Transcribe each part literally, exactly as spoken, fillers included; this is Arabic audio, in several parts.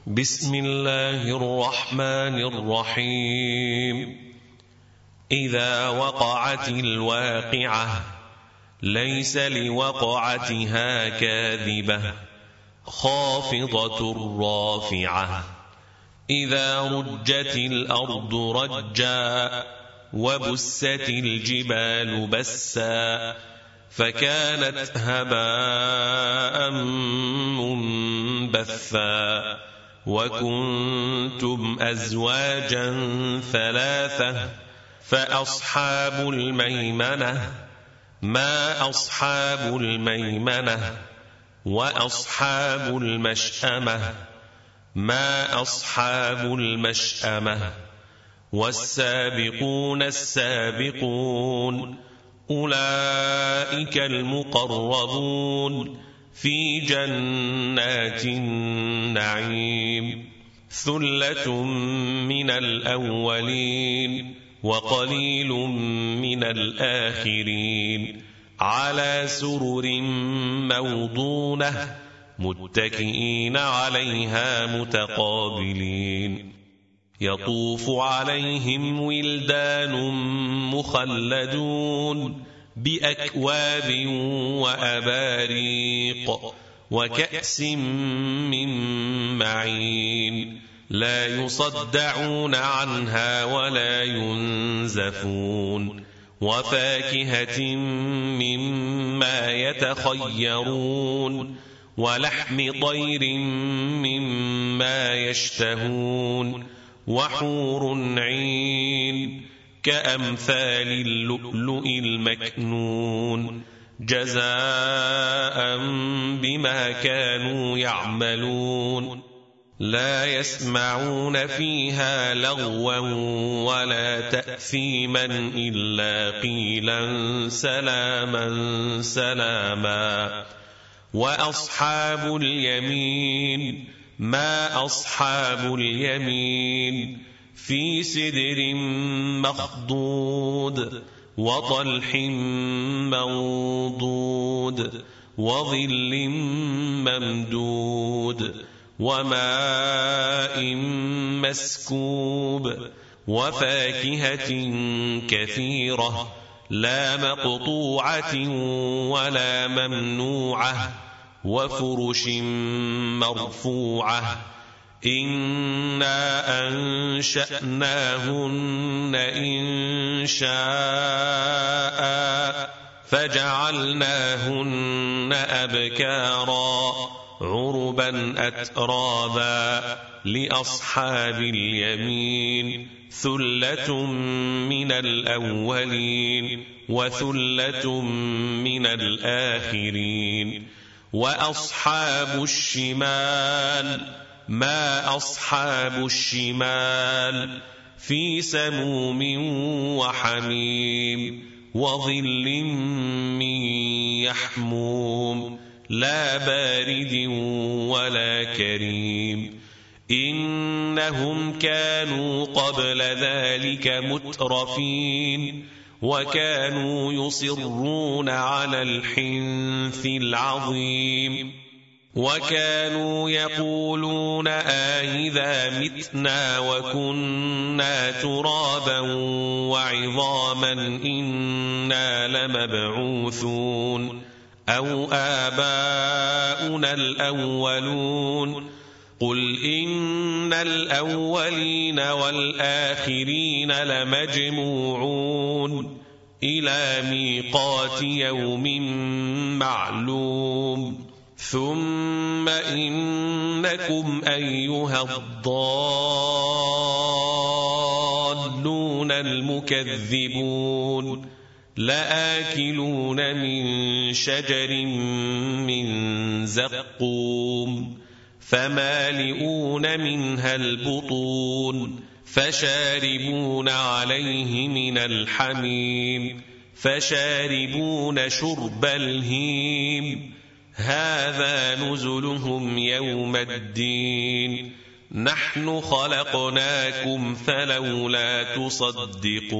بسم الله الرحمن الرحيم. إذا وقعت الواقعة ليس لوقعتها كاذبة خافضة رافعة. إذا رجت الأرض رجا وبست الجبال بسا فكانت هباء منبثا وكنتم أزواجا ثلاثة فأصحاب الميمنة ما أصحاب الميمنة وأصحاب المشأمة ما أصحاب المشأمة والسابقون السابقون أولئك المقربون في جنات النعيم. ثلة من الأولين وقليل من الآخرين على سرر موضونة متكئين عليها متقابلين. يطوف عليهم ولدان مخلدون بأكواب وأباريق وكأس من معين لا يصدعون عنها ولا ينزفون وفاكهة مما يتخيرون ولحم طير مما يشتهون وحور عين كأمثال اللؤلؤ المكنون جزاء بما كانوا يعملون. لا يسمعون فيها لغوا ولا تأثيما إلا قيلا سلاما سلاما. وأصحاب اليمين ما أصحاب اليمين في سدر مخضود وطلح منضود وظل ممدود وماء مسكوب وفاكهة كثيرة لا مقطوعة ولا ممنوعة وفرش مرفوعة. إنا أنشأناهن إنشاء فجعلناهن أبكارا عربا أترابا لأصحاب اليمين ثلة من الأولين وثلة من الآخرين. وأصحاب الشمال ما أصحاب الشمال في سموم وحميم وظل من يحموم لا بارد ولا كريم. إنهم كانوا قبل ذلك مترفين وكانوا يصرون على الحنث العظيم وكانوا يقولون آئذا متنا وكنا ترابا وعظاما إنا لمبعوثون أو آباؤنا الأولون. قل إن الأولين والآخرين لمجموعون إلى ميقات يوم معلوم. ثم إنكم أيها الضالون المكذبون لآكلون من شجر من زقوم فمالئون منها البطون فشاربون عليه من الحميم فشاربون شرب الهيم هذا نزلهم يوم الدين نحن خلقناكم فلولا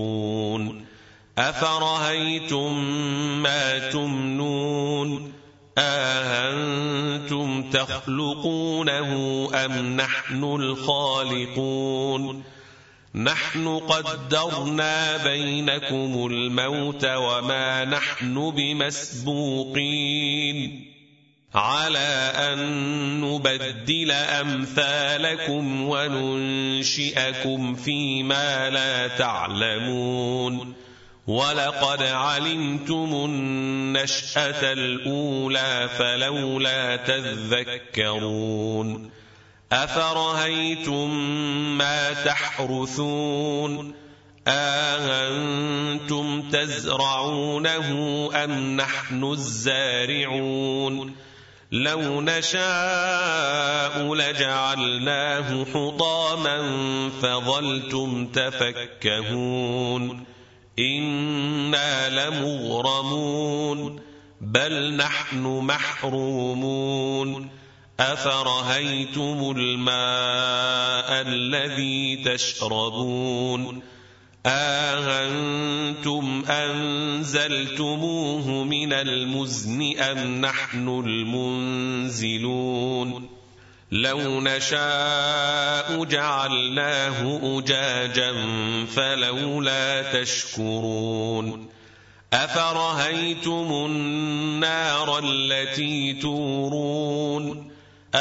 تصدقون. أفرأيتم ما تمنون أأنتم تخلقونه أم نحن الخالقون نحن قدرنا بينكم الموت وما نحن بمسبوقين على أن نبدل أمثالكم وننشئكم فيما لا تعلمون ولقد علمتم النشأة الأولى فلولا تذكرون أفرأيتم ما تحرثون أأنتم تزرعونه أم نحن الزارعون لو نشاء لجعلناه حطاما فظلتم تفكهون إنا لمغرمون بل نحن محرومون أفرأيتم الماء الذي تشربون أأنتم أنزلتموه من المزن أم نحن المنزلون لو نشاء جعلناه أجاجا فلولا تشكرون أفرأيتم النار التي تورون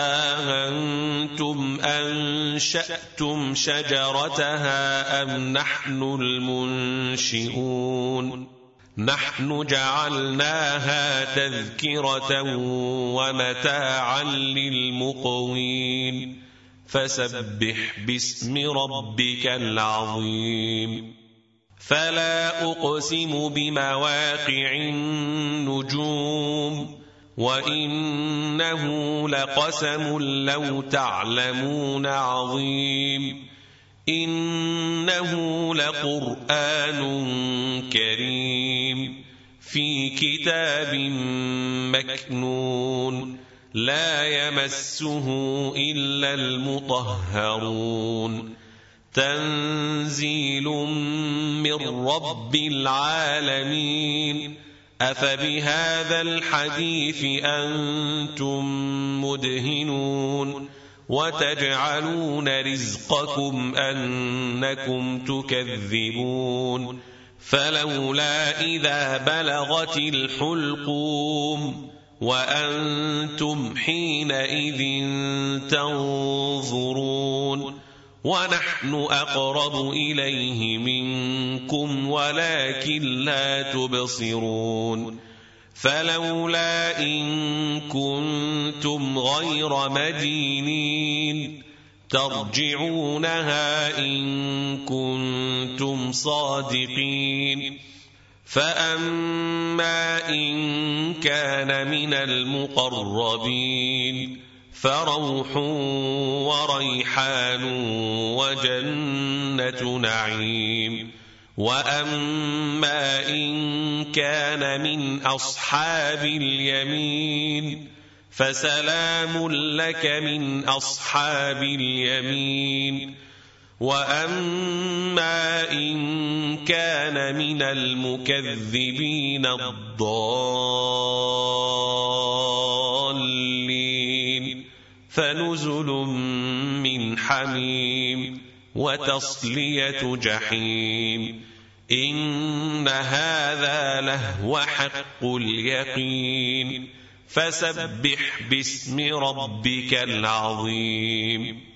أأنتم أنشأتم شجرتها أم نحن المنشئون نحن جعلناها تذكرة ومتاعا للمقوين فسبح باسم ربك العظيم فلا أقسم بمواقع النجوم وإنه لقسم لو تعلمون عظيم إنه لقرآن كريم في كتاب مكنون لا يمسه إلا المطهرون تنزيل من رب العالمين أفبهذا الحديث أنتم مدهنون وتجعلون رزقكم أنكم تكذبون فلولا إذا بلغت الحلقوم وأنتم حينئذ تنظرون ونحن أقرب إليه منكم ولكن لا تبصرون فلولا إن كنتم غير مدينين ترجعونها إن كنتم صادقين فأما إن كان من المقربين فروح وريحان وجنة نعيم وأما إن كان من أصحاب اليمين فسلام لك من أصحاب اليمين وأما إن كان من المكذبين الضالين فنزل من حميم وتصلية جحيم إن هذا لهو حق اليقين فسبح باسم ربك العظيم